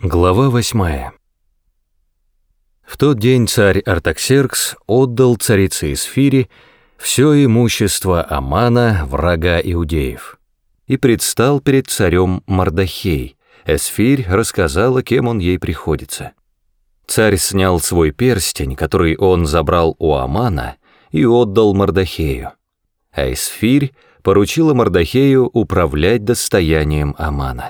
Глава 8. В тот день царь Артаксеркс отдал царице Эсфире все имущество Амана, врага иудеев, и предстал перед царем Мардохей. Эсфирь рассказала, кем он ей приходится. Царь снял свой перстень, который он забрал у Амана, и отдал Мардохею, а Эсфирь поручила Мардохею управлять достоянием Амана.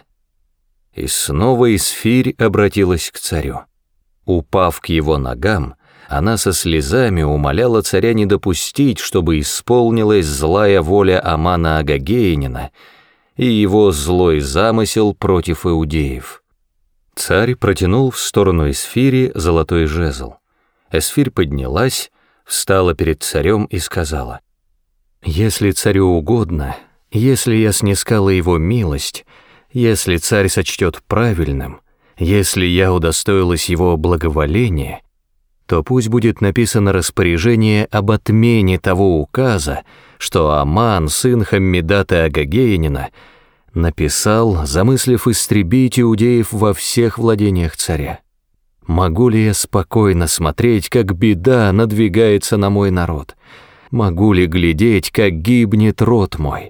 И снова Эсфирь обратилась к царю. Упав к его ногам, она со слезами умоляла царя не допустить, чтобы исполнилась злая воля Амана Агагеянина и его злой замысел против иудеев. Царь протянул в сторону Эсфири золотой жезл. Эсфирь поднялась, встала перед царем и сказала: «Если царю угодно, если я снискала его милость, если царь сочтет правильным, если я удостоилась его благоволения, то пусть будет написано распоряжение об отмене того указа, что Аман, сын Хаммедата Агагеянина, написал, замыслив истребить иудеев во всех владениях царя. Могу ли я спокойно смотреть, как беда надвигается на мой народ? Могу ли глядеть, как гибнет род мой?»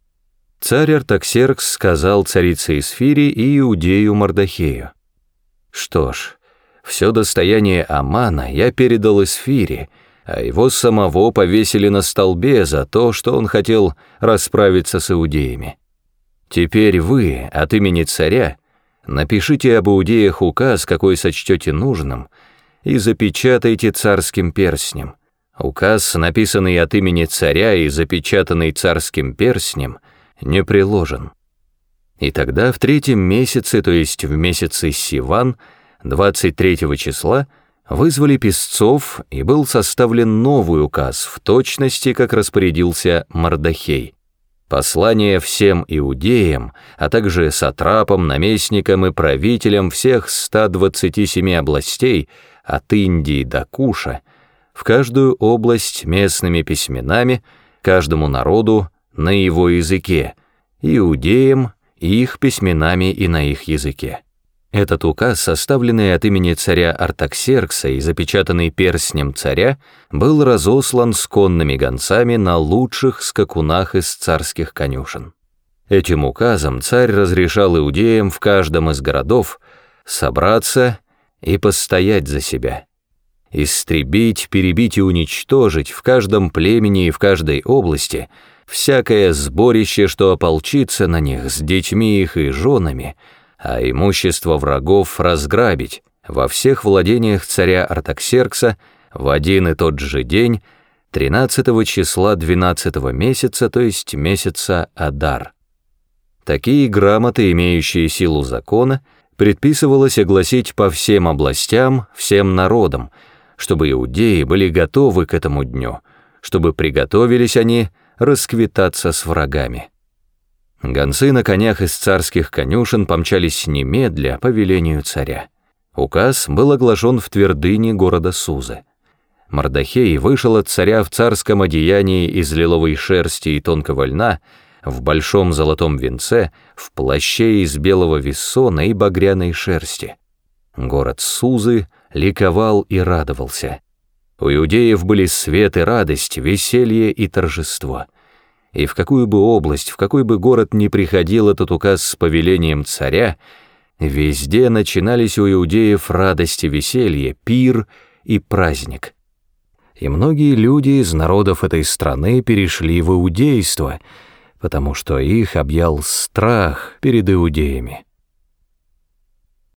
Царь Артаксеркс сказал царице Эсфире и иудею Мардохею: «Что ж, все достояние Амана я передал Эсфире, а его самого повесили на столбе за то, что он хотел расправиться с иудеями. Теперь вы, от имени царя, напишите об иудеях указ, какой сочтете нужным, и запечатайте царским перстнем. Указ, написанный от имени царя и запечатанный царским перстнем, не приложен». И тогда в 3-м месяце, то есть в месяце Сиван, 23 числа, вызвали писцов, и был составлен новый указ, в точности, как распорядился Мардохей. Послание всем иудеям, а также сатрапам, наместникам и правителям всех 127 областей, от Индии до Куша, в каждую область местными письменами, каждому народу на его языке, иудеям их письменами и на их языке. Этот указ, составленный от имени царя Артаксеркса и запечатанный перстнем царя, был разослан с конными гонцами на лучших скакунах из царских конюшен. Этим указом царь разрешал иудеям в каждом из городов собраться и постоять за себя, истребить, перебить и уничтожить в каждом племени и в каждой области всякое сборище, что ополчится на них с детьми их и женами, а имущество врагов разграбить во всех владениях царя Артаксеркса в один и тот же день, 13 числа 12 месяца, то есть месяца Адар. Такие грамоты, имеющие силу закона, предписывалось огласить по всем областям, всем народам, чтобы иудеи были готовы к этому дню, чтобы приготовились они расквитаться с врагами. Гонцы на конях из царских конюшен помчались немедля по велению царя. Указ был оглашен в твердыне города Сузы. Мардохей вышел от царя в царском одеянии из лиловой шерсти и тонкого льна, в большом золотом венце, в плаще из белого вессона и багряной шерсти. Город Сузы ликовал и радовался. У иудеев были свет и радость, веселье и торжество. И в какую бы область, в какой бы город ни приходил этот указ с повелением царя, везде начинались у иудеев радость и веселье, пир и праздник. И многие люди из народов этой страны перешли в иудейство, потому что их объял страх перед иудеями.